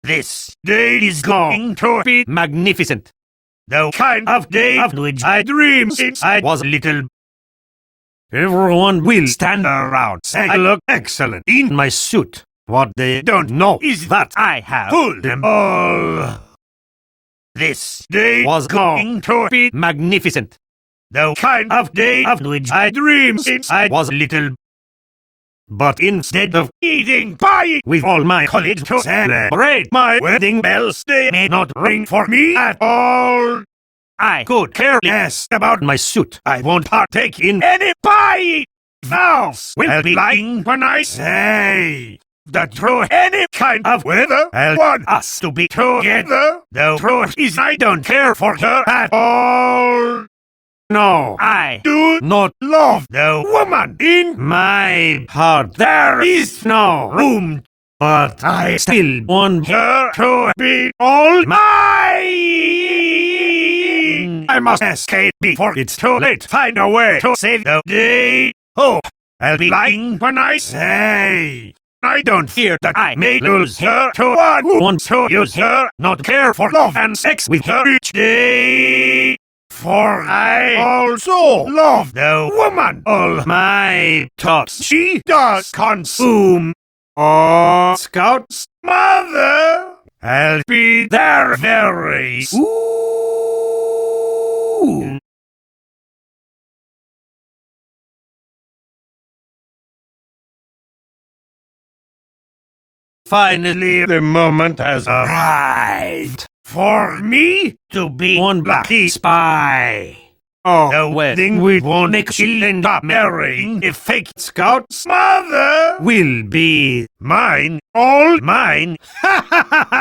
This day is going to be magnificent. The kind of day of which I dreamed since I was little. Everyone will stand around saying I look excellent in my suit. What they don't know is that I have fooled them all. This day was going to be magnificent. The kind of day of which I dreamed since I was little. But instead of eating pie with all my colleagues to celebrate my wedding bells, they may not ring for me at all. I could care less about my suit. I won't partake in any pie. Vows will be lying when I say that through any kind of weather, I want us to be together. The truth is I don't care for her at all. No, I do not love the woman in my heart. There is no room, but I still want her to be all mine. I must escape before it's too late. Find a way to save the day. Oh, I'll be lying when I say I don't fear that I may lose her to one who wants to use her, not care for love and sex with her each day. For I also love the woman. All my thoughts she does consume. Oh, Scout's mother, I'll be there very soon. Finally, the moment has arrived for me to be one lucky spy. Oh, the wedding we won't make she'll end up marrying a fake Scout's mother will be mine, all mine. Ha ha ha ha!